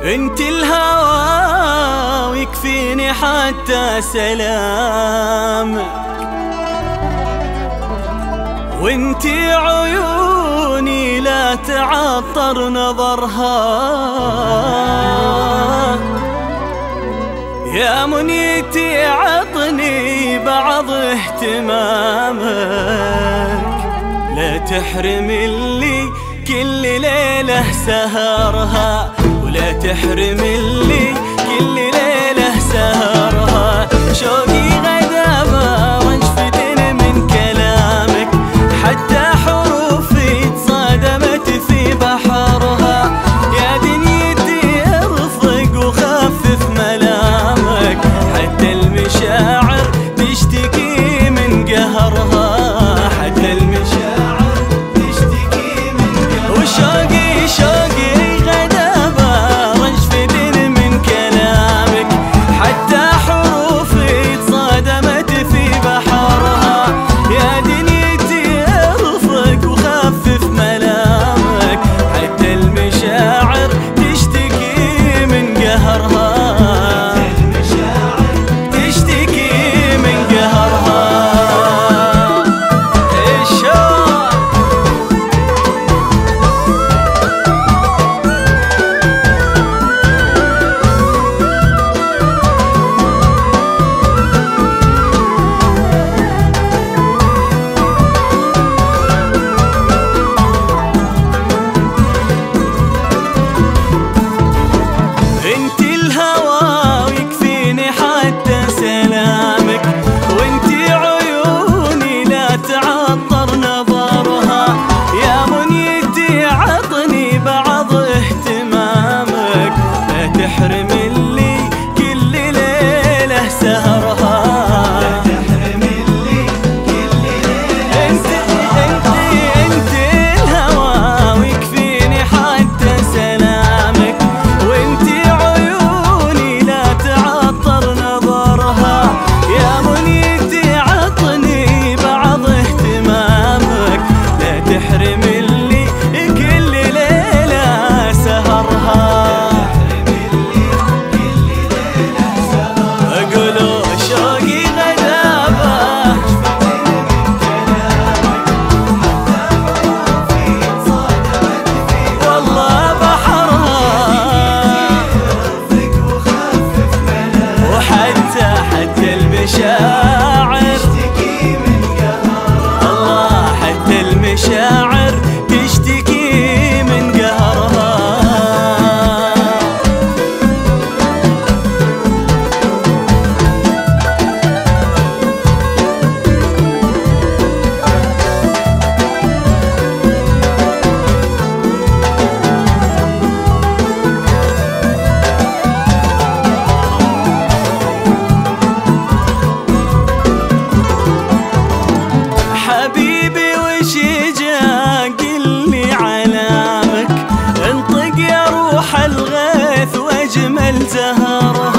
انت الهوى ويكفيني حتى سلامك، وانت عيوني لا تعطر نظرها، يا منيتي عطني بعض اهتمامك، لا تحرم اللي كل ليلة سهرها، ولا تحرم اللي كل ليلة سهرها. شوقي غدابة وانشفتني من كلامك، حتى حروفي تصادمت في بحرها، يا دنيتي ارفق وخفف ملامك، حتى المشاعر تشتكي من قهرها، حتى المشاعر تشتكي من قهرها. وشوقي شوقي غدابة وانشفتني من كلامك، حتى حروفي تصادمت في بحرها، يا دنيتي ارفق وخفف ملامك، حتى المشاعر تشتكي من قهرها، تشتكي من قهرها. انت الهوى ويكفيني حتى سلامك، وانت عيوني لا تعطر نظرها، يا منيتي عطني بعض اهتمامك، لا تحرم اللي كل ليلة سهرها، لا تحرم اللي كل ليلة سهرها. انت الهوى ويكفيني حتى سلامك، وانت عيوني لا تعطر نظرها، يا منيتي عطني بعض اهتمامك، لا تحرم اللي كل ليلة سهرها، اقولوا شوقي غدابة والله بحرها، حتى المشاعر تشتكي من قهرها، الله حتى المشاعر تشتكي من قهرها. حبيبي وش جا قلي علامك، انطق يا روح الغيث واجمل زهرها،